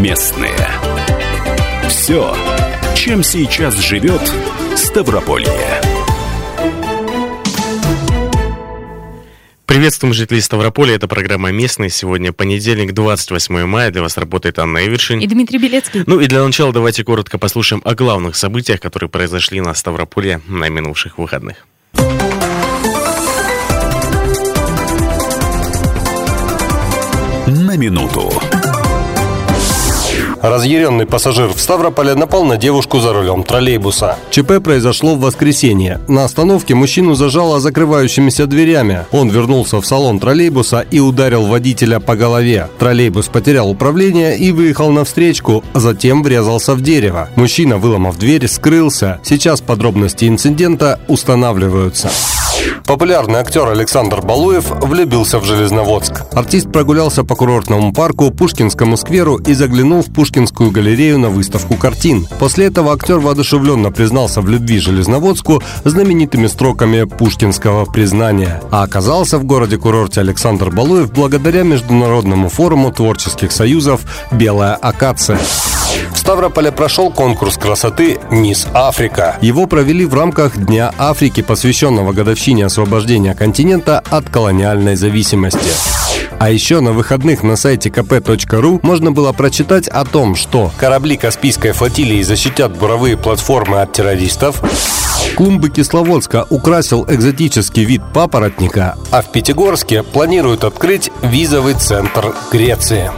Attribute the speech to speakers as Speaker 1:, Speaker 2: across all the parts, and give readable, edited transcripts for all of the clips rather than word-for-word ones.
Speaker 1: Местные. Все, чем сейчас живет Ставрополье.
Speaker 2: Приветствуем жителей Ставрополя. Это программа «Местные». Сегодня понедельник, 28 мая. Для вас работает Анна Эвершин
Speaker 3: и Дмитрий Белецкий.
Speaker 2: Ну и для начала давайте коротко послушаем о главных событиях, которые произошли на Ставрополе на минувших выходных.
Speaker 1: На минуту.
Speaker 4: Разъяренный пассажир в Ставрополе напал на девушку за рулем троллейбуса. ЧП произошло в воскресенье. На остановке мужчину зажало закрывающимися дверями. Он вернулся в салон троллейбуса и ударил водителя по голове. Троллейбус потерял управление и выехал навстречку, а затем врезался в дерево. Мужчина, выломав дверь, скрылся. Сейчас подробности инцидента устанавливаются. Популярный актер Александр Балуев влюбился в Железноводск. Артист прогулялся по курортному парку, Пушкинскому скверу и заглянул в Пушкинскую галерею на выставку картин. После этого актер воодушевленно признался в любви Железноводску знаменитыми строками пушкинского признания. А оказался в городе-курорте Александр Балуев благодаря Международному форуму творческих союзов «Белая акация». В Ставрополе прошел конкурс красоты «Мисс Африка». Его провели в рамках Дня Африки, посвященного годовщине освобождения континента от колониальной зависимости. А еще на выходных на сайте kp.ru можно было прочитать о том, что корабли Каспийской флотилии защитят буровые платформы от террористов, клумбы Кисловодска украсил экзотический вид папоротника, а в Пятигорске планируют открыть визовый центр Греции.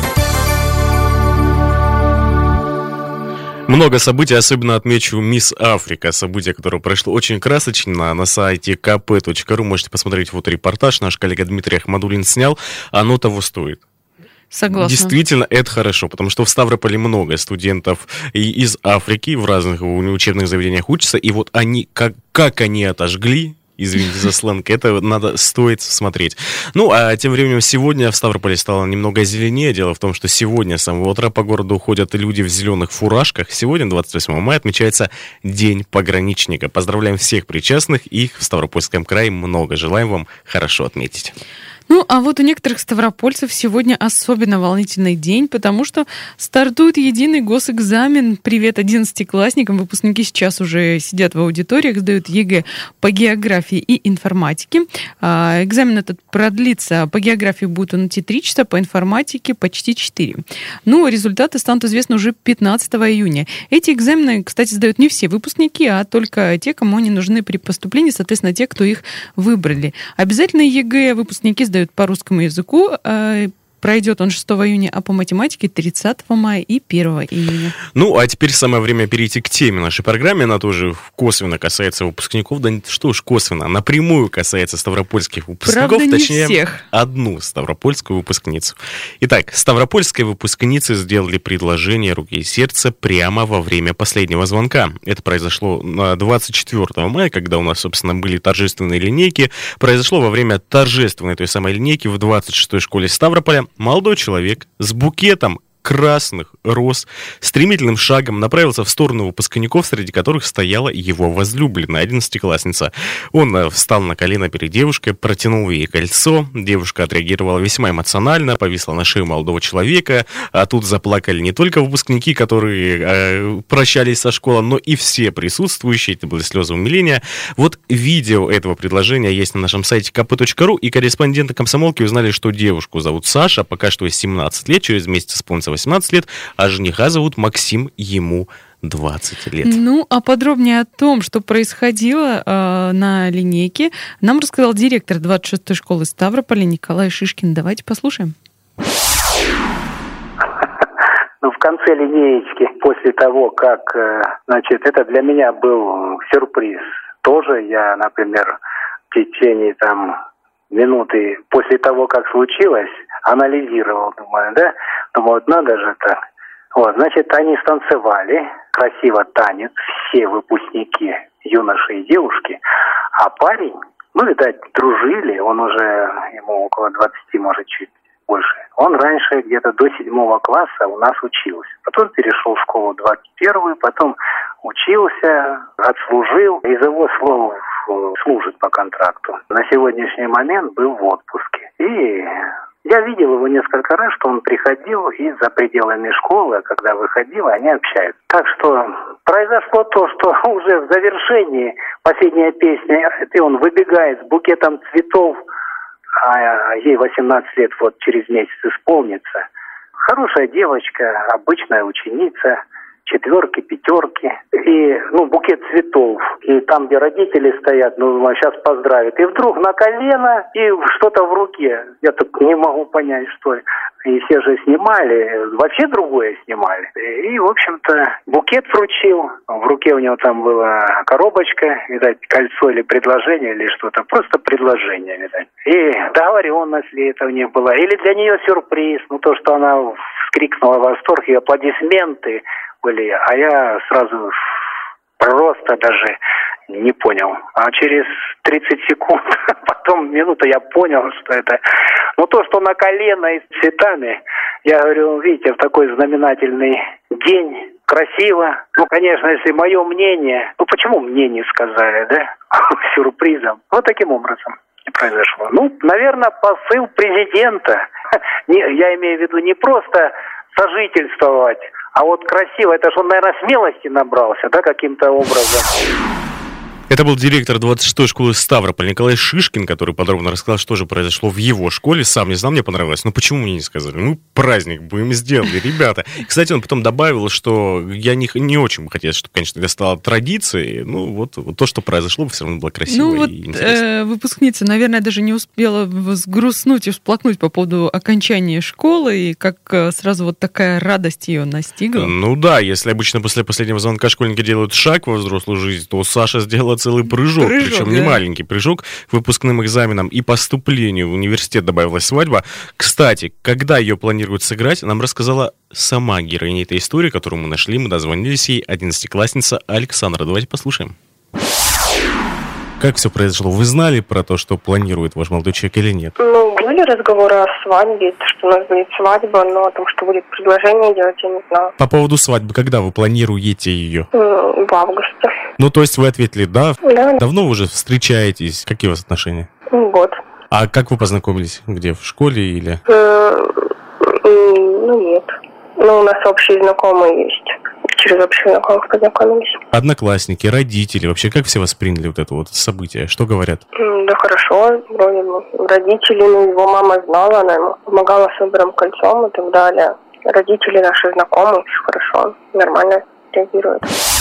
Speaker 2: Много событий, особенно отмечу Мисс Африка, событие, которое прошло очень красочно на сайте kp.ru. Можете посмотреть фоторепортаж, наш коллега Дмитрий Ахмадуллин снял, оно того стоит.
Speaker 3: Согласна.
Speaker 2: Действительно, это хорошо, потому что в Ставрополе много студентов и из Африки в разных учебных заведениях учатся, и вот они, как они отожгли, извините за сленг, это стоит смотреть. Ну, а тем временем сегодня в Ставрополе стало немного зеленее. Дело в том, что сегодня с самого утра по городу ходят люди в зеленых фуражках. Сегодня, 28 мая, отмечается День пограничника. Поздравляем всех причастных, их в Ставропольском крае много. Желаем вам хорошо отметить.
Speaker 3: Ну, а вот у некоторых ставропольцев сегодня особенно волнительный день, потому что стартует единый госэкзамен. Привет 11-классникам. Выпускники сейчас уже сидят в аудиториях, сдают ЕГЭ по географии и информатике. Экзамен этот продлится. По географии будет он идти 3 часа, по информатике почти 4. Ну, результаты станут известны уже 15 июня. Эти экзамены, кстати, сдают не все выпускники, а только те, кому они нужны при поступлении, соответственно, те, кто их выбрали. Обязательно ЕГЭ выпускники сдают по русскому языку. Пройдет он 6 июня, а по математике 30 мая и 1 июня.
Speaker 2: Ну, а теперь самое время перейти к теме нашей программы. Она тоже косвенно касается выпускников. Да что уж косвенно, напрямую касается ставропольских выпускников.
Speaker 3: Правда, не
Speaker 2: точнее,
Speaker 3: всех.
Speaker 2: Одну ставропольскую выпускницу. Итак, ставропольской выпускнице сделали предложение руки и сердца прямо во время последнего звонка. Это произошло на 24 мая, когда у нас, собственно, были торжественные линейки. Произошло во время торжественной той самой линейки в 26-й школе Ставрополя. Молодой человек с букетом красных роз стремительным шагом направился в сторону выпускников, среди которых стояла его возлюбленная, 11-классница. Он встал на колено перед девушкой, протянул ей кольцо. Девушка отреагировала весьма эмоционально, повисла на шею молодого человека. А тут заплакали не только выпускники, которые прощались со школой, но и все присутствующие. Это были слезы умиления. Вот видео этого предложения есть на нашем сайте kp.ru, и корреспонденты «Комсомолки» узнали, что девушку зовут Саша, пока что ей 17 лет, через месяц исполнится 18 лет, а жениха зовут Максим, ему 20 лет.
Speaker 3: Ну, а подробнее о том, что происходило на линейке, нам рассказал директор 26-й школы Ставрополя Николай Шишкин. Давайте послушаем.
Speaker 5: Ну, в конце линеечки, после того, как, значит, это для меня был сюрприз. Тоже я, например, в течение минуты после того, как случилось, анализировал, думаю, вот надо же так. Вот, значит, они станцевали, красиво танец, все выпускники, юноши и девушки, а парень, видать, дружили, он уже, ему около 20, может, чуть больше. Он раньше где-то до 7 класса у нас учился. Потом перешел в школу 21-ю, потом учился, отслужил, из его слов служит по контракту. На сегодняшний момент был в отпуске. И Я видел его несколько раз, что он приходил и за пределами школы, когда выходил, они общаются. Так что произошло то, что уже в завершении последняя песня, и он выбегает с букетом цветов, а ей 18 лет вот через месяц исполнится. Хорошая девочка, обычная ученица, 4, 5. И, букет цветов. И там, где родители стоят, сейчас поздравит. И вдруг на колено и что-то в руке. Я так не могу понять, что. И все же снимали, вообще другое снимали. И, в общем-то, букет вручил. В руке у него там была коробочка, видать, кольцо или предложение, или что-то. Просто предложение, видать. И договоренность ли это у них была. Или для нее сюрприз. То, что она вскрикнула в восторг, и аплодисменты были. А я сразу просто даже не понял. А через 30 секунд, потом минуту я понял, что это... то, что на колено и с цветами, я говорю, видите, в такой знаменательный день, красиво. Конечно, если мое мнение... почему мне не сказали, да? Сюрпризом. Вот таким образом и произошло. Наверное, посыл президента. Я имею в виду не просто сожительствовать, а вот красиво. Это же он, наверное, смелости набрался, да, каким-то образом.
Speaker 2: Это был директор 26-й школы Ставрополь Николай Шишкин, который подробно рассказал, что же произошло в его школе. Сам не знал, мне понравилось. Почему мне не сказали? Праздник бы им сделали, ребята. Кстати, он потом добавил, что я не очень бы хотел, чтобы, конечно, это стало традицией. Вот то, что произошло, все равно было красиво и интересно.
Speaker 3: Выпускница, наверное, даже не успела сгрустнуть и всплакнуть по поводу окончания школы, и как сразу такая радость ее настигла.
Speaker 2: Да, если обычно после последнего звонка школьники делают шаг во взрослую жизнь, то Саша сделала целый прыжок, причем не маленький прыжок к выпускным экзаменам и поступлению в университет добавилась свадьба. Кстати, когда ее планируют сыграть, нам рассказала сама героиня этой истории, которую мы нашли, мы дозвонились ей, 11-классница Александра. Давайте послушаем. Как все произошло? Вы знали про то, что планирует ваш молодой человек или нет?
Speaker 6: Были разговоры о свадьбе, что у нас будет свадьба, но о том, что будет предложение делать, я не знала.
Speaker 2: По поводу свадьбы, когда вы планируете ее?
Speaker 6: В августе.
Speaker 2: То есть вы ответили «да»?
Speaker 6: Да.
Speaker 2: Давно вы уже встречаетесь? Какие у вас отношения?
Speaker 6: Год.
Speaker 2: А как вы познакомились? Где, в школе или?
Speaker 6: Нет. У нас общие знакомые есть. Через общих знакомых познакомились.
Speaker 2: Одноклассники, родители, вообще как все восприняли это событие? Что говорят?
Speaker 6: Да хорошо, вроде бы. Родители, его мама знала, она ему помогала с выбором кольцом и так далее. Родители наши знакомые, все хорошо, нормально реагируют.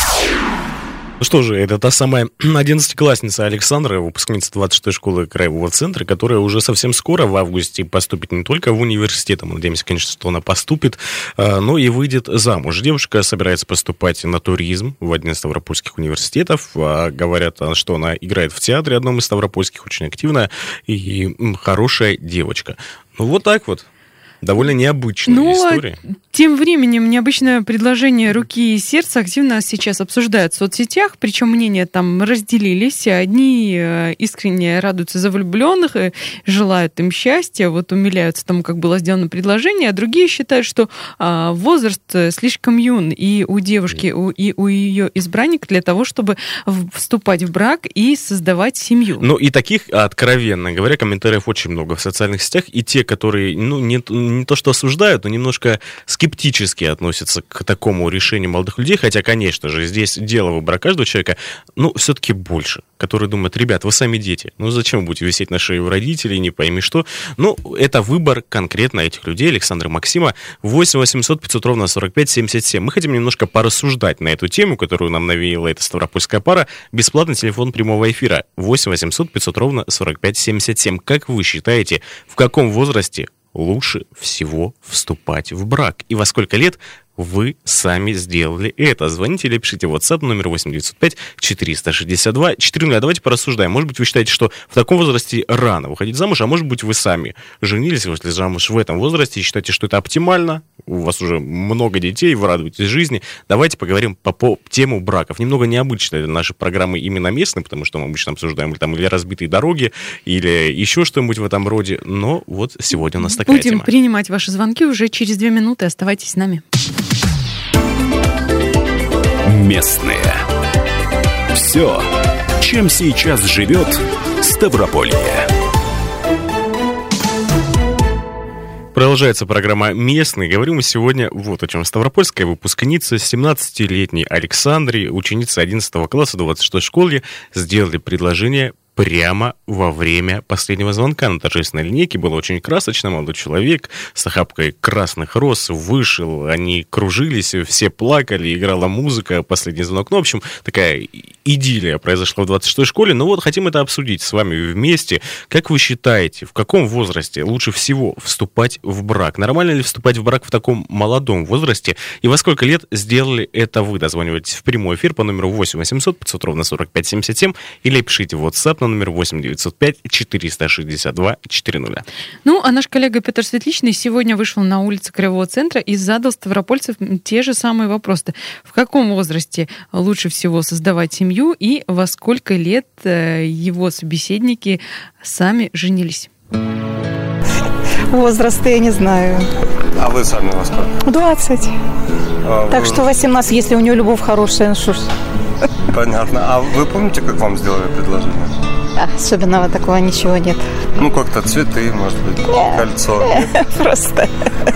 Speaker 2: Что же, это та самая 11-классница Александра, выпускница 26-й школы краевого центра, которая уже совсем скоро в августе поступит не только в университет, мы надеемся, конечно, что она поступит, но и выйдет замуж. Девушка собирается поступать на туризм в один из ставропольских университетов. Говорят, что она играет в театре одном из ставропольских, очень активная и хорошая девочка. Вот так вот. Довольно необычная история.
Speaker 3: Тем временем необычное предложение руки и сердца активно сейчас обсуждают в соцсетях, причем мнения там разделились. Одни искренне радуются за влюбленных и желают им счастья, умиляются тому, как было сделано предложение, а другие считают, что возраст слишком юн и у девушки, и у ее избранника для того, чтобы вступать в брак и создавать семью.
Speaker 2: И таких, откровенно говоря, комментариев очень много в социальных сетях, и те, которые, не то что осуждают, но немножко скептически относятся к такому решению молодых людей, хотя, конечно же, здесь дело выбора каждого человека, все-таки больше, которые думают, ребят, вы сами дети, зачем вы будете висеть на шее у родителей, не пойми что. Это выбор конкретно этих людей, Александра, Максима, 8 800 500 ровно 45 77. Мы хотим немножко порассуждать на эту тему, которую нам навеяла эта ставропольская пара. Бесплатный телефон прямого эфира 8 800 500 ровно 45 77. Как вы считаете, в каком возрасте лучше всего вступать в брак? И во сколько лет вы сами сделали это? Звоните или пишите в WhatsApp номер 8905 462 400. Давайте порассуждаем. Может быть, вы считаете, что в таком возрасте рано выходить замуж, а может быть, вы сами женились, вышли замуж в этом возрасте и считаете, что это оптимально, у вас уже много детей, вы радуетесь жизни. Давайте поговорим по тему браков. Немного необычно для нашей программы именно местной, потому что мы обычно обсуждаем или разбитые дороги, или еще что-нибудь в этом роде, но сегодня у нас такая тема.
Speaker 3: Будем принимать ваши звонки уже через 2 минуты. Оставайтесь с нами.
Speaker 1: Местные. Все, чем сейчас живет Ставрополье.
Speaker 2: Продолжается программа «Местный». Говорим мы сегодня вот о чем. Ставропольская выпускница 17-летней Александре, ученица 11 класса 26-й школе, сделали предложение прямо во время последнего звонка. На торжественной линейке было очень красочно. Молодой человек с охапкой красных роз вышел, они кружились, все плакали, играла музыка, последний звонок. Ну, в общем, такая идиллия произошла в 26-й школе. Но вот хотим это обсудить с вами вместе. Как вы считаете, в каком возрасте лучше всего вступать в брак? Нормально ли вступать в брак в таком молодом возрасте? И во сколько лет сделали это вы? Дозванивайтесь в прямой эфир по номеру 8 800 500 ровно 45 77 или пишите в WhatsApp на номер 8 905 462 400.
Speaker 3: Ну, а наш коллега Петр Светличный сегодня вышел на улицы Краевого центра и задал ставропольцев те же самые вопросы. В каком возрасте лучше всего создавать семью и во сколько лет его собеседники сами женились?
Speaker 7: Возраста я не знаю.
Speaker 4: А вы сами во сколько?
Speaker 7: 20. Так что 18, если у него любовь хорошая, ну что ж.
Speaker 4: Понятно. А вы помните, как вам сделали предложение?
Speaker 7: Особенного такого ничего нет.
Speaker 4: Ну, как-то цветы, может быть, кольцо.
Speaker 7: Просто.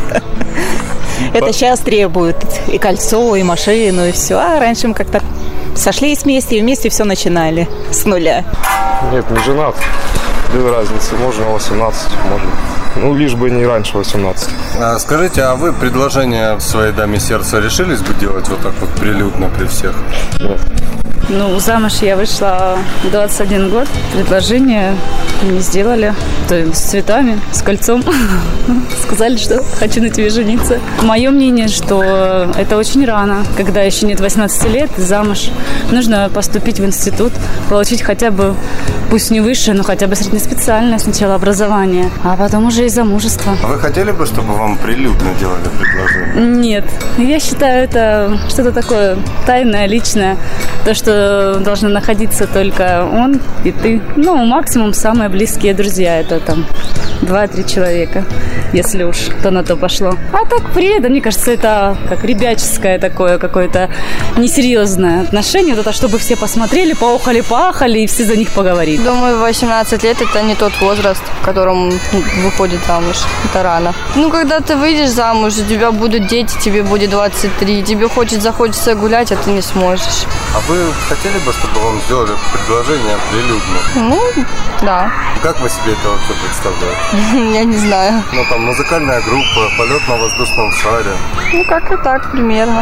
Speaker 7: Это сейчас требуют и кольцо, и машину, и все. А раньше мы как-то сошлись вместе, и вместе все начинали с нуля.
Speaker 8: Нет, не женат. Без разницы. Можно 18, можно. Ну, лишь бы не раньше 18.
Speaker 4: Скажите, а вы предложение своей даме сердца решились бы делать вот так вот прилюдно при всех?
Speaker 8: Нет.
Speaker 9: Ну, замуж я вышла 21 год. Предложение не сделали. То есть с цветами, с кольцом. Сказали, что хочу на тебе жениться. Мое мнение, что это очень рано. Когда еще нет 18 лет, замуж. Нужно поступить в институт, получить хотя бы, пусть не высшее, но хотя бы среднеспециальное сначала образование, а потом уже и замужество.
Speaker 4: А вы хотели бы, чтобы вам прилюдно делали предложение?
Speaker 9: Нет. Я считаю, это что-то такое тайное, личное. То, что должны находиться только он и ты. Ну, максимум самые близкие друзья. Это там 2-3 человека, если уж то на то пошло. А так при этом, мне кажется, это как ребяческое такое какое-то несерьезное отношение. Вот это, чтобы все посмотрели, поохали-поахали и все за них поговорили.
Speaker 6: Думаю, 18 лет это не тот возраст, в котором выходит замуж. Это рано. Ну, когда ты выйдешь замуж, у тебя будут дети, тебе будет 23, тебе захочется гулять, а ты не сможешь.
Speaker 4: А вы хотели бы, чтобы вам сделали предложение прилюдно?
Speaker 6: Ну, да.
Speaker 4: Как вы себе это вообще представляете?
Speaker 6: Я не знаю.
Speaker 4: Ну, там, музыкальная группа, полет на воздушном шаре.
Speaker 6: Ну, как-то так, примерно.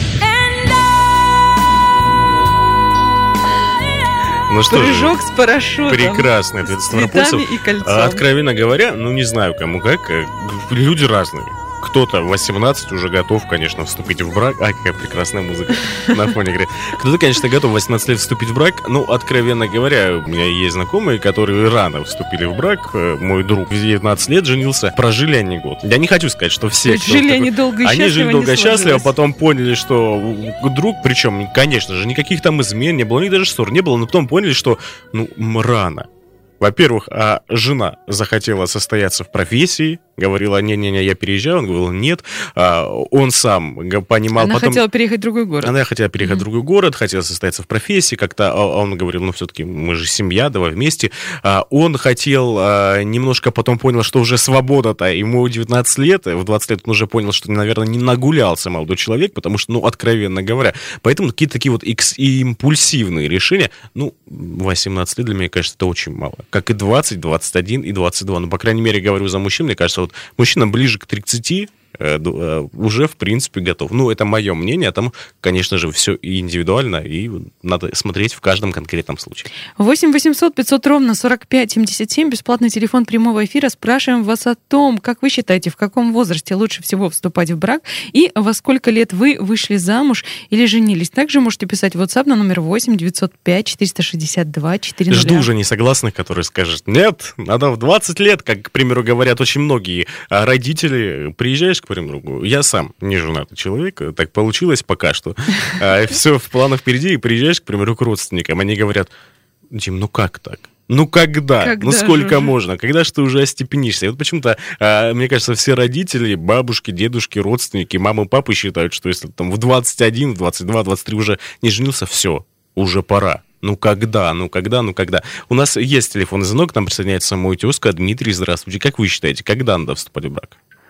Speaker 2: Ну что
Speaker 3: Прыжок с парашютом.
Speaker 2: прекрасный ответ ставропольцев.
Speaker 3: Цветами и кольцом.
Speaker 2: Откровенно говоря, ну не знаю кому как, люди разные. Кто-то 18 уже готов, конечно, вступить в брак. А, какая прекрасная музыка на фоне игры. Кто-то, конечно, готов 18 лет вступить в брак. Ну, откровенно говоря, у меня есть знакомые, которые рано вступили в брак. Мой друг в 19 лет женился. Прожили они год. Я не хочу сказать, что все...
Speaker 3: Жили они долго и счастливо.
Speaker 2: Они жили долго и счастливо, а потом поняли, что друг, причем, конечно же, никаких там измен не было, ни даже ссор не было, но потом поняли, что, рано. Во-первых, жена захотела состояться в профессии, говорила, не-не-не, я переезжаю. Он говорил, нет. Он сам понимал...
Speaker 3: Она хотела переехать в другой город.
Speaker 2: Она хотела переехать в другой город, хотела состояться в профессии. Как-то он говорил, все-таки мы же семья, давай вместе. Он хотел, немножко потом понял, что уже свобода-то. Ему 19 лет, в 20 лет он уже понял, что, наверное, не нагулялся молодой человек, потому что, откровенно говоря. Поэтому какие-то такие вот импульсивные решения, 18 лет для меня, конечно, это очень мало. Как и 20, 21 и 22. По крайней мере, говорю за мужчин, мне кажется, вот мужчина ближе к 30 уже, в принципе, готов. Это мое мнение, там, конечно же, все индивидуально, и надо смотреть в каждом конкретном случае.
Speaker 3: 8 800 500 ровно 45 77, бесплатный телефон прямого эфира. Спрашиваем вас о том, как вы считаете, в каком возрасте лучше всего вступать в брак, и во сколько лет вы вышли замуж или женились. Также можете писать в WhatsApp на номер 8 905 462 400.
Speaker 2: Жду уже несогласных, которые скажут, нет, надо в 20 лет, как, к примеру, говорят очень многие родители. Приезжаешь, к примеру, я сам не женатый человек, так получилось пока что. Все в планах впереди, и приезжаешь, к примеру, к родственникам, они говорят, Дим, как так? Когда? Сколько
Speaker 3: же
Speaker 2: можно? Когда же ты уже остепенишься? И вот почему-то, мне кажется, все родители, бабушки, дедушки, родственники, мамы, папы считают, что если там в 21, в 22, 23 уже не женился, все, уже пора. Когда? У нас есть телефонный звонок, к нам присоединяется мой тезка Дмитрий. Здравствуйте. Как вы считаете, когда надо вступать в брак?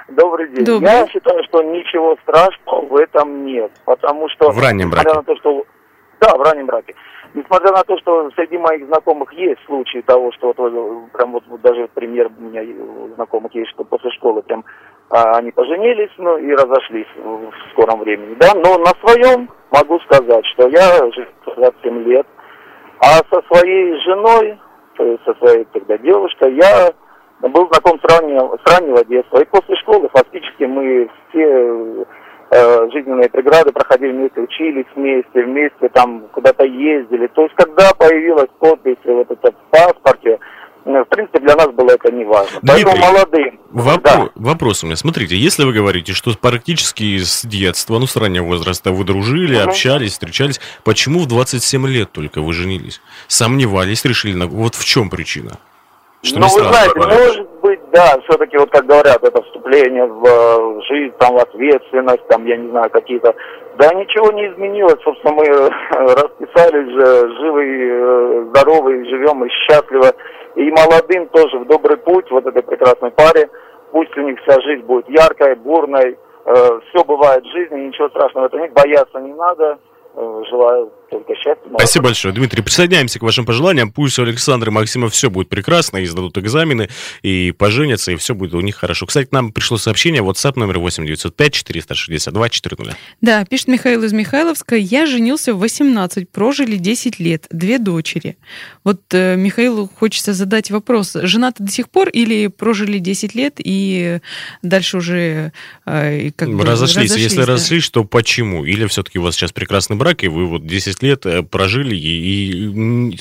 Speaker 10: Добрый день.
Speaker 3: Добрый.
Speaker 10: Я считаю, что ничего страшного в этом нет, потому что...
Speaker 2: В раннем браке.
Speaker 10: На то, что... Да, в раннем браке. Несмотря на то, что среди моих знакомых есть случаи того, что прям вот даже пример у меня знакомых есть, что после школы прям они поженились, и разошлись в скором времени, да, но на своем могу сказать, что я жил 27 лет, а со своей женой, со своей тогда девушкой, я был знаком с раннего детства, и после школы фактически мы все жизненные преграды проходили вместе, учились вместе там куда-то ездили. То есть, когда появилась подпись вот это в паспорте, в принципе, для нас было это не важно. Поэтому молодым.
Speaker 2: Вопрос у меня. Смотрите, если вы говорите, что практически с детства, с раннего возраста вы дружили, общались, встречались, почему в 27 лет только вы женились? Сомневались, решили, вот в чем причина? Что
Speaker 10: вы знаете, может быть, да, все-таки, вот как говорят, это вступление в жизнь, там, в ответственность, там, я не знаю, какие-то... Да ничего не изменилось, собственно, мы расписались же, живы, здоровы, живем и счастливо. И молодым тоже в добрый путь, вот этой прекрасной паре, пусть у них вся жизнь будет яркой, бурной, все бывает в жизни, ничего страшного в этом нет, бояться не надо. Желаю только счастья.
Speaker 2: Спасибо большое, Дмитрий. Присоединяемся к вашим пожеланиям. Пусть у Александра и Максима все будет прекрасно, и сдадут экзамены, и поженятся, и все будет у них хорошо. Кстати, нам пришло сообщение, WhatsApp номер 8-905-462-400.
Speaker 3: Да, пишет Михаил из Михайловска. Я женился в 18, прожили 10 лет, 2 дочери. Вот Михаилу хочется задать вопрос. Женаты до сих пор или прожили 10 лет и дальше уже
Speaker 2: разошлись? Если
Speaker 3: да?
Speaker 2: разошлись, то почему? Или все-таки у вас сейчас прекрасный брак, и вы вот 10 лет прожили и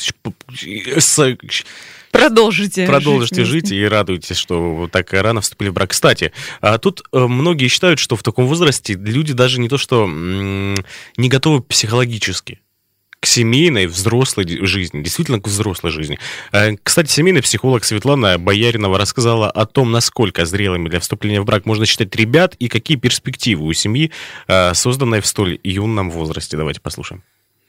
Speaker 2: продолжите жить и радуйтесь, что вот так рано вступили в брак. Кстати, тут многие считают, что в таком возрасте люди даже не то что не готовы психологически к семейной, взрослой жизни, действительно к взрослой жизни. Кстати, семейный психолог Светлана Бояринова рассказала о том, насколько зрелыми для вступления в брак можно считать ребят и какие перспективы у семьи, созданной в столь юном возрасте. Давайте послушаем.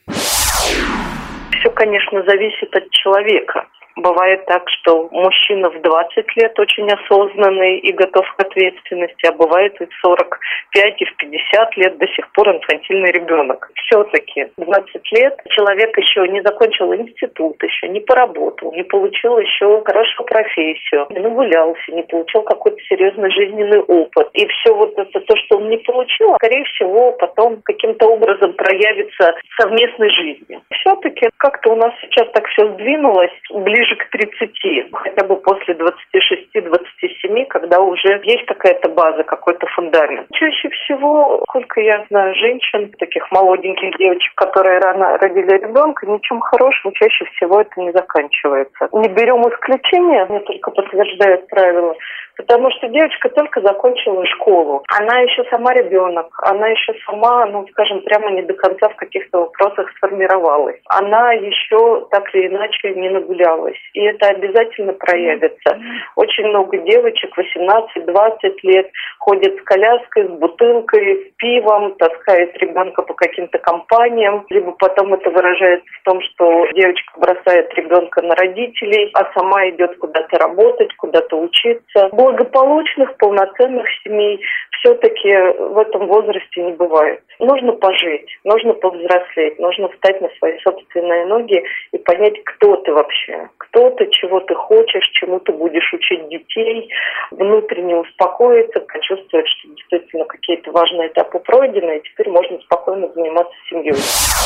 Speaker 11: Все, конечно, зависит от человека. Бывает так, что мужчина в 20 лет очень осознанный и готов к ответственности, а бывает и в 45, и в 50 лет до сих пор инфантильный ребенок. Все-таки в 20 лет человек еще не закончил институт, еще не поработал, не получил еще хорошую профессию, не нагулялся, не получил какой-то серьезный жизненный опыт. И все вот это, то, что он не получил, скорее всего, потом каким-то образом проявится в совместной жизни. Все-таки как-то у нас сейчас так все сдвинулось ближе к 30, хотя бы после 26-27, когда уже есть какая-то база, какой-то фундамент. Чаще всего, сколько я знаю женщин, таких молоденьких девочек, которые рано родили ребенка, ничем хорошим чаще всего это не заканчивается. Не берем исключения, мне только подтверждают правила, потому что девочка только закончила школу. Она еще сама ребенок, она еще сама, скажем, прямо не до конца в каких-то вопросах сформировалась. Она еще так или иначе не нагулялась. И это обязательно проявится. Очень много девочек 18-20 лет ходят с коляской, с бутылкой, с пивом, таскают ребенка по каким-то компаниям, либо потом это выражается в том, что девочка бросает ребенка на родителей, а сама идет куда-то работать, куда-то учиться. Благополучных, полноценных семей все-таки в этом возрасте не бывает. Нужно пожить, нужно повзрослеть, нужно встать на свои собственные ноги и понять, кто ты вообще. Кто ты, чего ты хочешь, чему ты будешь учить детей, внутренне успокоиться, почувствовать, что действительно какие-то важные этапы пройдены, и теперь можно спокойно заниматься семьей.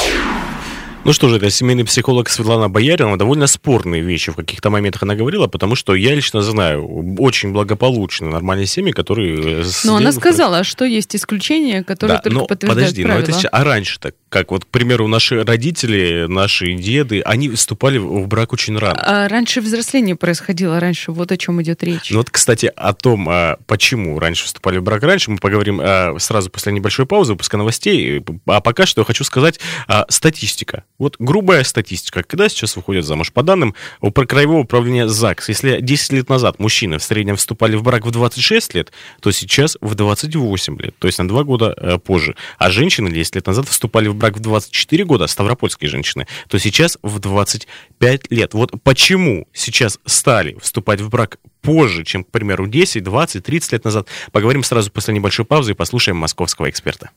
Speaker 2: Ну что же, это семейный психолог Светлана Бояринова. Довольно спорные вещи в каких-то моментах она говорила, потому что я лично знаю очень благополучные нормальные семьи, которые...
Speaker 3: Но она сказала, что есть исключения, которые только подтверждают правила.
Speaker 2: Подожди, а раньше-то, как вот, к примеру, наши родители, наши деды, они вступали в брак очень рано.
Speaker 3: А раньше взросление происходило, раньше, вот о чем идет речь.
Speaker 2: Ну вот, кстати, о том, почему раньше вступали в брак раньше, мы поговорим сразу после небольшой паузы, выпуска новостей. А пока что я хочу сказать статистика. Вот грубая статистика. Когда сейчас выходят замуж? По данным Краевого управления ЗАГС, если 10 лет назад мужчины в среднем вступали в брак в 26 лет, то сейчас в 28 лет, то есть на 2 года позже. А женщины 10 лет назад вступали в брак в 24 года, ставропольские женщины, то сейчас в 25 лет. Вот почему сейчас стали вступать в брак позже, чем, к примеру, 10, 20, 30 лет назад? Поговорим сразу после небольшой паузы и послушаем московского эксперта.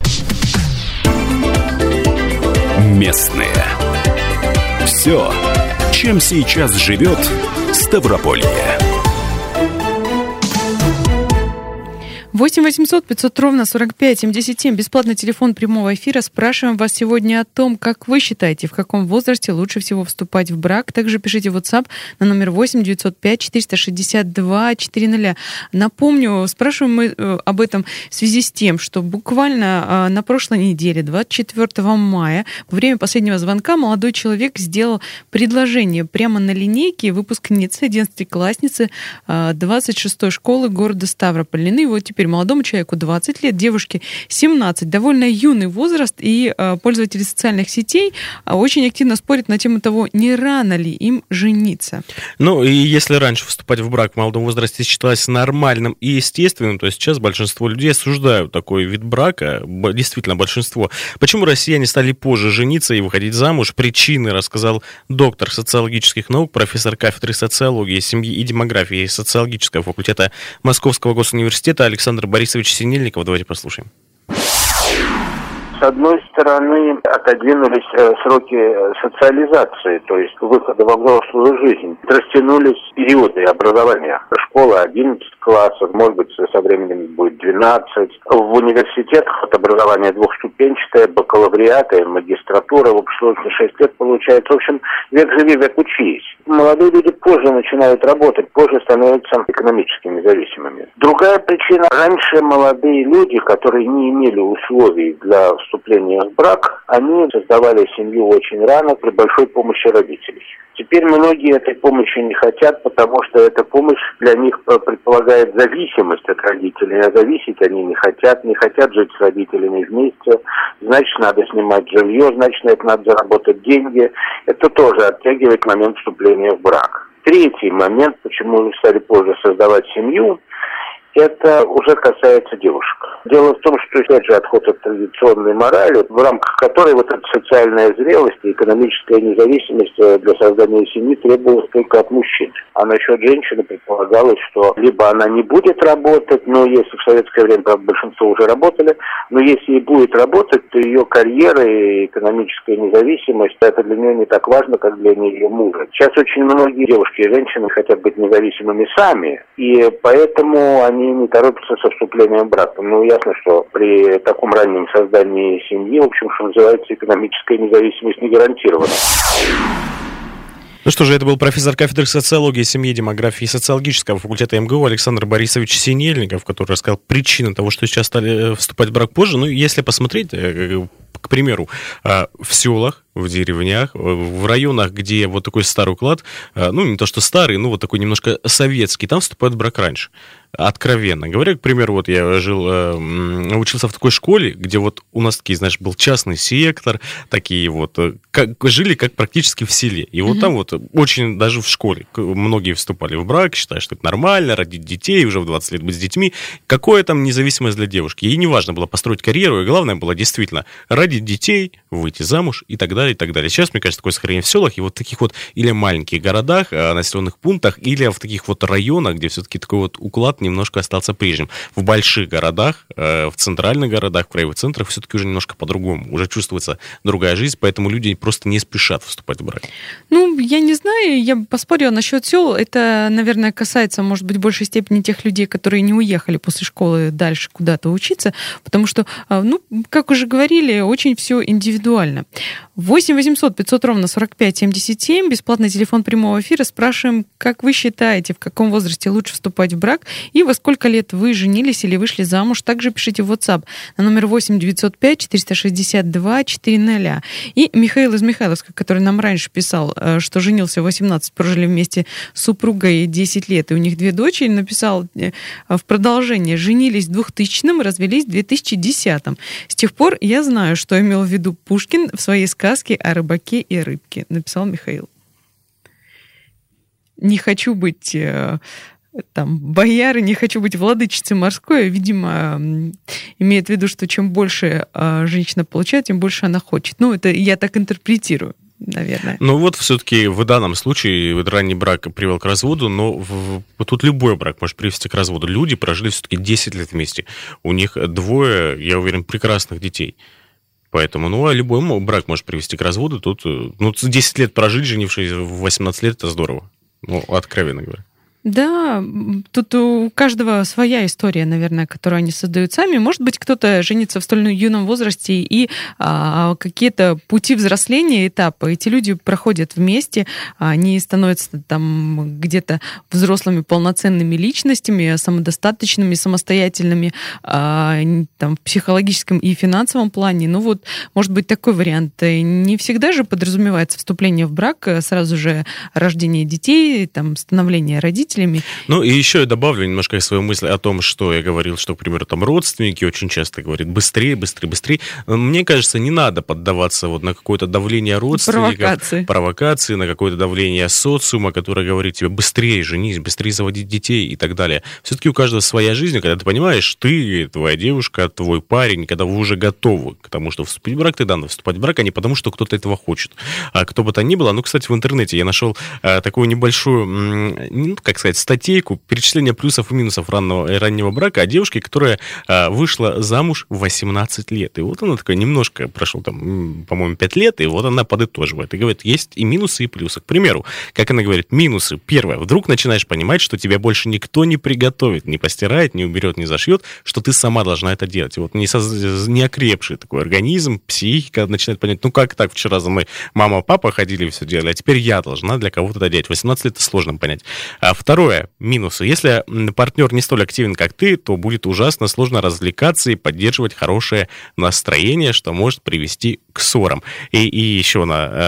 Speaker 1: Местные. Все, чем сейчас живет Ставрополье.
Speaker 3: 8 800 500 ровно 45 77. Бесплатный телефон прямого эфира. Спрашиваем вас сегодня о том, как вы считаете, в каком возрасте лучше всего вступать в брак. Также пишите в WhatsApp на номер 8 905 462 400. Напомню, спрашиваем мы об этом в связи с тем, что буквально на прошлой неделе, 24 мая, во время последнего звонка молодой человек сделал предложение прямо на линейке выпускницы, 11-классницы 26-й школы города Ставрополь. И вот теперь молодому человеку 20 лет, девушке 17. Довольно юный возраст, и пользователи социальных сетей очень активно спорят на тему того, не рано ли им жениться.
Speaker 2: Ну, и если раньше вступать в брак в молодом возрасте считалось нормальным и естественным, то сейчас большинство людей осуждают такой вид брака, действительно большинство. Почему россияне стали позже жениться и выходить замуж? Причины рассказал доктор социологических наук, профессор кафедры социологии, семьи и демографии социологического факультета Московского госуниверситета Александр Борисович Синельников. Давайте послушаем.
Speaker 12: С одной стороны, отодвинулись сроки социализации, то есть выхода во взрослую жизнь. Растянулись периоды образования. Школа 11 классов, может быть, со временем будет 12. В университетах от образования двухступенчатое, бакалавриат и магистратура, в общей сложности 6 лет получается. В общем, век живи, век учись. Молодые люди позже начинают работать, позже становятся экономически независимыми. Другая причина. Раньше молодые люди, которые не имели условий для вступления в брак, они создавали семью очень рано при большой помощи родителей. Теперь многие этой помощи не хотят, потому что эта помощь для них предполагает зависимость от родителей. А зависеть они не хотят жить с родителями вместе. Значит, надо снимать жилье, значит, на это надо заработать деньги. Это тоже оттягивает момент вступления в брак. Третий момент, почему стали позже создавать семью, это уже касается девушек. Дело в том, что, опять же, отход от традиционной морали, в рамках которой вот эта социальная зрелость и экономическая независимость для создания семьи требовалась только от мужчин. А насчет женщины предполагалось, что либо она не будет работать, но если в советское время, правда, большинство уже работали, но если и будет работать, то ее карьера и экономическая независимость, это для нее не так важно, как для ее мужа. Сейчас очень многие девушки и женщины хотят быть независимыми сами, и поэтому они не торопятся со вступлением в брак. Ну, ясно, что при таком раннем создании семьи, в общем, что называется, экономическая независимость не гарантирована.
Speaker 2: Ну что же, это был профессор кафедры социологии, семьи, демографии и социологического факультета МГУ Александр Борисович Синельников, который рассказал причины того, что сейчас стали вступать в брак позже. Ну, если посмотреть, к примеру, в селах, в деревнях, в районах, где вот такой старый уклад, ну, не то что старый, но вот такой немножко советский, там вступают в брак раньше. Откровенно говоря, к примеру, вот я учился в такой школе, где вот у нас такие, знаешь, был частный сектор, такие вот, жили как практически в селе. И вот там вот очень, даже в школе, многие вступали в брак, считают, что это нормально, родить детей, уже в 20 лет быть с детьми. Какая там независимость для девушки? Ей не важно было построить карьеру, и главное было действительно родить детей, выйти замуж и так далее, и так далее. Сейчас, мне кажется, такое сохранение в селах и вот таких вот или маленьких городах, населенных пунктах, или в таких вот районах, где все-таки такой вот уклад немножко остался прежним. В больших городах, в центральных городах, в краевых центрах все-таки уже немножко по-другому. Уже чувствуется другая жизнь, поэтому люди просто не спешат вступать в брак.
Speaker 3: Ну, я не знаю, я бы поспорила насчет сел. Это, наверное, касается, может быть, в большей степени тех людей, которые не уехали после школы дальше куда-то учиться, потому что, ну, как уже говорили, очень все индивидуально. 8 800 500 ровно 45 77, бесплатный телефон прямого эфира. Спрашиваем, как вы считаете, в каком возрасте лучше вступать в брак и во сколько лет вы женились или вышли замуж. Также пишите в WhatsApp на номер 8 905 462 400. И Михаил из Михайловска, который нам раньше писал, что женился в 18, прожили вместе с супругой 10 лет, и у них 2 дочери, написал в продолжение: женились в 2000-м, развелись в 2010-м. С тех пор я знаю, что имел в виду Пушкин в своей сказке сказки о рыбаке и рыбке, написал Михаил. Не хочу быть бояры, не хочу быть владычицей морской. Видимо, имеет в виду, что чем больше женщина получает, тем больше она хочет. Это я так интерпретирую, наверное.
Speaker 2: Все-таки в данном случае ранний брак привел к разводу, но тут любой брак может привести к разводу. Люди прожили все-таки 10 лет вместе. У них 2, я уверен, прекрасных детей. Поэтому, любой брак может привести к разводу. Тут 10 лет прожить, женившись в 18 лет, это здорово. Откровенно говоря.
Speaker 3: Да, тут у каждого своя история, наверное, которую они создают сами. Может быть, кто-то женится в столь юном возрасте, и какие-то пути взросления, этапы, эти люди проходят вместе, они становятся там где-то взрослыми, полноценными личностями, самодостаточными, самостоятельными в психологическом и финансовом плане. Может быть, такой вариант. Не всегда же подразумевается вступление в брак, сразу же рождение детей, становление родителей.
Speaker 2: И еще я добавлю немножко свою мысль о том, что я говорил, что, к примеру, родственники очень часто говорят быстрее, быстрее, быстрее. Мне кажется, не надо поддаваться на какое-то давление родственников, провокации, на какое-то давление социума, которое говорит тебе быстрее женись, быстрее заводить детей и так далее. Все-таки у каждого своя жизнь, когда ты понимаешь, ты, твоя девушка, твой парень, когда вы уже готовы к тому, что вступить в брак, ты надо вступать в брак, а не потому, что кто-то этого хочет. А кто бы то ни было, кстати, в интернете я нашел такую небольшую, статейку перечисления плюсов и минусов раннего брака о девушке, которая вышла замуж в 18 лет. И она такая немножко, прошло по-моему, 5 лет, и она подытоживает. И говорит, есть и минусы, и плюсы. К примеру, как она говорит, минусы. Первое, вдруг начинаешь понимать, что тебя больше никто не приготовит, не постирает, не уберет, не зашьет, что ты сама должна это делать. И неокрепший такой организм, психика начинает понять, как так, вчера за мной мама, папа ходили и все делали, а теперь я должна для кого-то это делать. 18 лет это сложно понять. Второе, минусы. Если партнер не столь активен, как ты, то будет ужасно сложно развлекаться и поддерживать хорошее настроение, что может привести к ссорам. И еще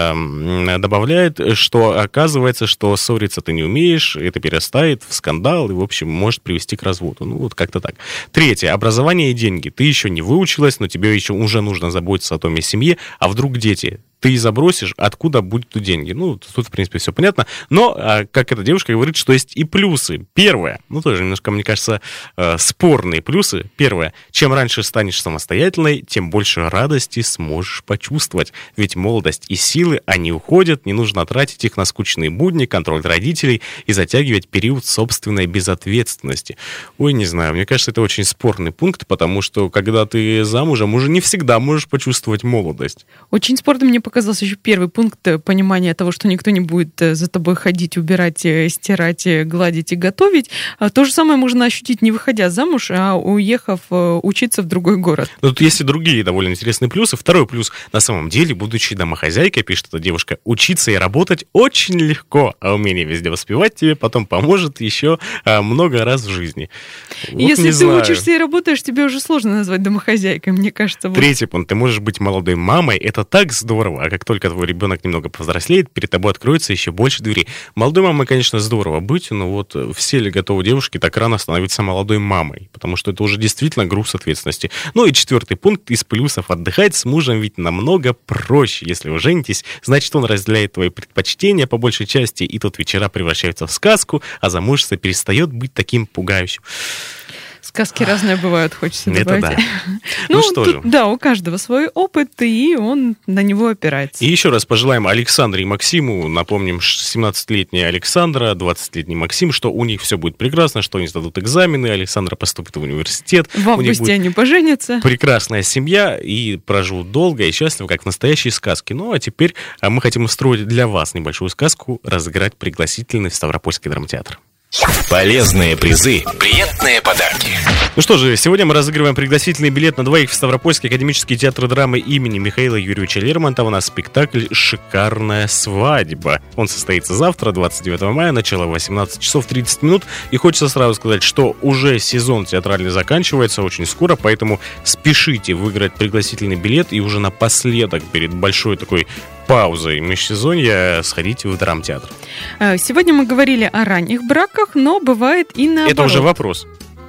Speaker 2: она добавляет, что оказывается, что ссориться ты не умеешь, это перерастает в скандал и, в общем, может привести к разводу. Как-то так. Третье, образование и деньги. Ты еще не выучилась, но тебе еще уже нужно заботиться о том и семье, а вдруг дети? Ты забросишь, откуда будут деньги? Тут, в принципе, все понятно. Но, как эта девушка говорит, что есть и плюсы. Первое, тоже немножко, мне кажется, спорные плюсы. Первое, чем раньше станешь самостоятельной, тем больше радости сможешь почувствовать. Ведь молодость и силы, они уходят, не нужно тратить их на скучные будни, контроль родителей и затягивать период собственной безответственности. Не знаю, мне кажется, это очень спорный пункт, потому что, когда ты замужем, уже не всегда можешь почувствовать молодость.
Speaker 3: Очень спорным мне показался еще первый пункт понимания того, что никто не будет за тобой ходить, убирать, стирать, гладить и готовить. То же самое можно ощутить, не выходя замуж, а уехав учиться в другой город.
Speaker 2: Тут есть и другие довольно интересные плюсы. Второй плюс. На самом деле, будучи домохозяйкой, пишет эта девушка, учиться и работать очень легко, а умение везде воспевать тебе потом поможет еще много раз в жизни.
Speaker 3: Если ты учишься и работаешь, тебе уже сложно назвать домохозяйкой, мне кажется.
Speaker 2: Третий пункт. Ты можешь быть молодой мамой. Это так здорово. А как только твой ребенок немного повзрослеет, перед тобой откроется еще больше дверей. Молодой мамой, конечно, здорово быть, но все ли готовы девушки так рано становиться молодой мамой? Потому что это уже действительно груз ответственности. И четвертый пункт из плюсов. Отдыхать с мужем ведь намного проще. Если вы женитесь, значит, он разделяет твои предпочтения по большей части, и тут вечера превращаются в сказку, а замужество перестает быть таким пугающим.
Speaker 3: Сказки разные бывают, хочется добавить.
Speaker 2: Это да. Что же.
Speaker 3: Да, у каждого свой опыт, и он на него опирается.
Speaker 2: И еще раз пожелаем Александре и Максиму, напомним, 17-летняя Александра, 20-летний Максим, что у них все будет прекрасно, что они сдадут экзамены, Александра поступит в университет.
Speaker 3: В августе они поженятся.
Speaker 2: Прекрасная семья, и проживут долго и счастливо, как в настоящей сказке. А теперь мы хотим устроить для вас небольшую сказку, разыграть пригласительный в Ставропольский драмтеатр.
Speaker 1: Полезные призы, приятные подарки.
Speaker 2: Что же, сегодня мы разыгрываем пригласительный билет на двоих в Ставропольский академический театр драмы имени Михаила Юрьевича Лермонтова на спектакль «Шикарная свадьба». Он состоится завтра, 29 мая, начало 18 часов 30 минут. И хочется сразу сказать, что уже сезон театральный заканчивается очень скоро, поэтому спешите выиграть пригласительный билет и уже напоследок, перед большой такой паузой межсезонья, сходите в драмтеатр.
Speaker 3: Сегодня мы говорили о ранних браках, но бывает и наоборот.
Speaker 2: Это уже вопрос.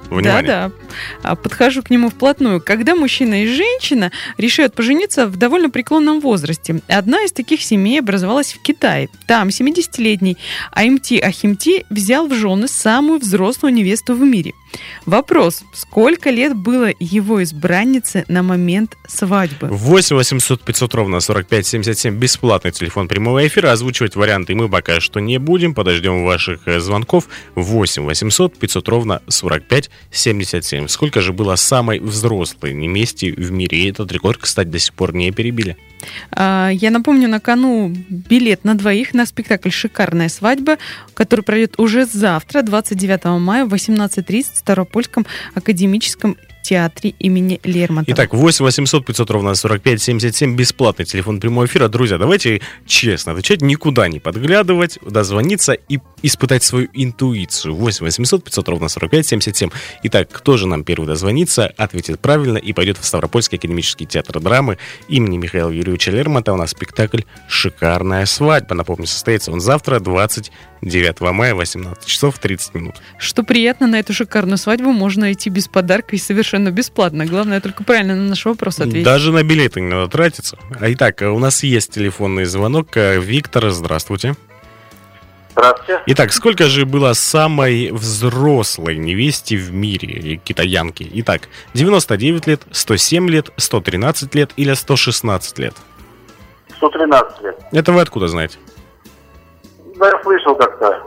Speaker 2: Внимание.
Speaker 3: Да. Подхожу к нему вплотную. Когда мужчина и женщина решают пожениться в довольно преклонном возрасте. Одна из таких семей образовалась в Китае. Там 70-летний Аймти Ахимти взял в жены самую взрослую невесту в мире. Вопрос: сколько лет было его избраннице на момент свадьбы?
Speaker 2: 8 800 500 ровно 45 77. Бесплатный телефон прямого эфира. Озвучивать варианты мы пока что не будем. Подождем ваших звонков. 8 800 500 ровно 45 77. Сколько же было самой взрослой невесте в мире? И этот рекорд, кстати, до сих пор не перебили.
Speaker 3: Я напомню, на кону билет на двоих на спектакль «Шикарная свадьба», который пройдет уже завтра, 29 мая в 18:30 в Ставропольском академическом театре имени Лермонтова.
Speaker 2: Итак, 8 800 500 ровно 45 77. Бесплатный телефон прямого эфира. Друзья, давайте честно отвечать, никуда не подглядывать, дозвониться и испытать свою интуицию. 8 800 500 ровно 45 77. Итак, кто же нам первый дозвонится, ответит правильно и пойдет в Ставропольский академический театр драмы имени Михаила Юрьевича Лермонтова. У нас спектакль «Шикарная свадьба». Напомню, состоится он завтра, 29 мая, 18 часов 30 минут.
Speaker 3: Что приятно, на эту шикарную свадьбу можно идти без подарка и совершенно бесплатно. Главное только правильно на наш вопрос ответить.
Speaker 2: Даже на билеты не надо тратиться. Итак, у нас есть телефонный звонок. Виктор, здравствуйте.
Speaker 13: Здравствуйте.
Speaker 2: Итак, сколько же было самой взрослой невесте в мире, китаянки? Итак, 99 лет, 107 лет, 113 лет или 116 лет?
Speaker 13: 113 лет.
Speaker 2: Это вы откуда знаете?
Speaker 13: Да, я слышал как-то.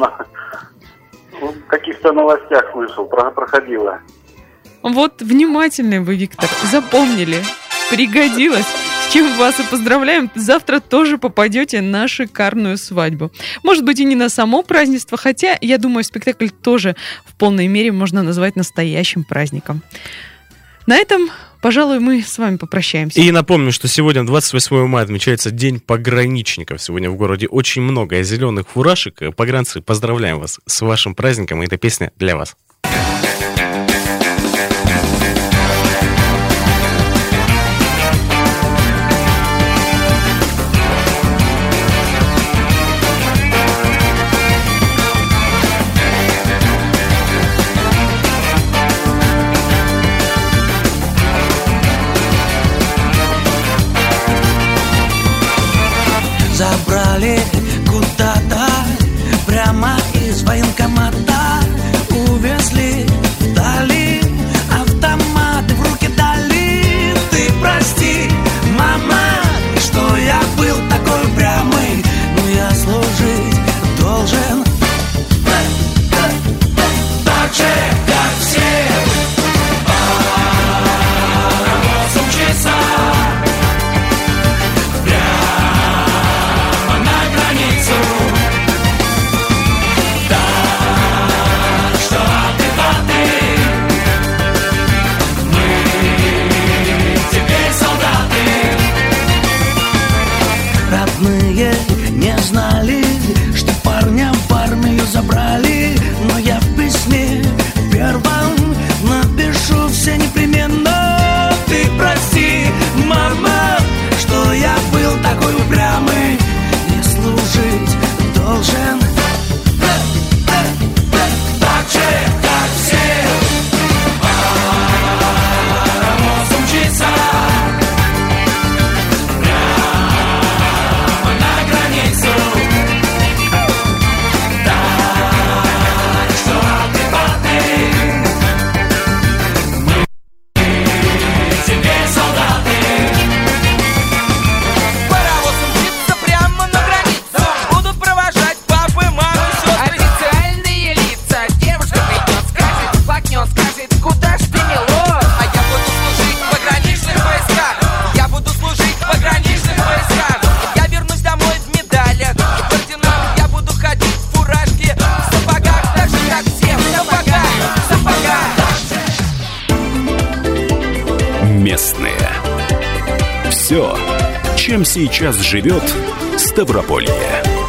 Speaker 13: В каких-то новостях слышал, проходило.
Speaker 3: Вот внимательный вы, Виктор, запомнили. Пригодилось. С чем вас и поздравляем. Завтра тоже попадете на шикарную свадьбу. Может быть, и не на само празднество, хотя, я думаю, спектакль тоже в полной мере можно назвать настоящим праздником. На этом, пожалуй, мы с вами попрощаемся.
Speaker 2: И напомню, что сегодня, 28 мая, отмечается День пограничников. Сегодня в городе очень много зеленых фуражек. Погранцы, поздравляем вас с вашим праздником. И эта песня для вас.
Speaker 14: Забрали куда-то прямо из военкомата, увезли вдали, автоматы в руки дали. Ты прости, мама, что я был такой упрямый, но я служить должен так же, как все. Паровоз учится не знали, что парня в армию забрали. Но я в письме первом напишу все непременно. Ты прости, мама, что я был такой упрямый, не служить должен так же, как все. Паровоз умчится
Speaker 1: местные. Все, чем сейчас живет Ставрополье.